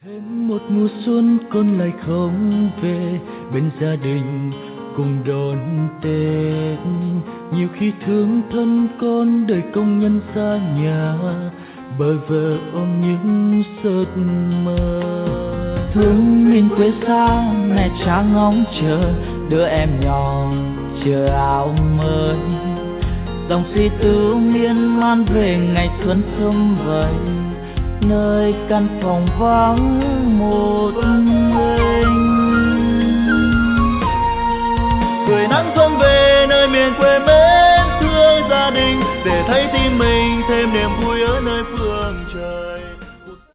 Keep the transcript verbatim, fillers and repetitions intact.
Thêm một mùa xuân con lại không về bên gia đình cùng đón Tết. Nhiều khi thương thân con đời công nhân xa nhà, bởi vợ ôm những giấc mơ. Thương miền quê xa mẹ cha ngóng chờ đứa em nhỏ chờ áo mới. Dòng suy tư miên man về ngày xuân sum vầy, nơi căn phòng vắng một mình.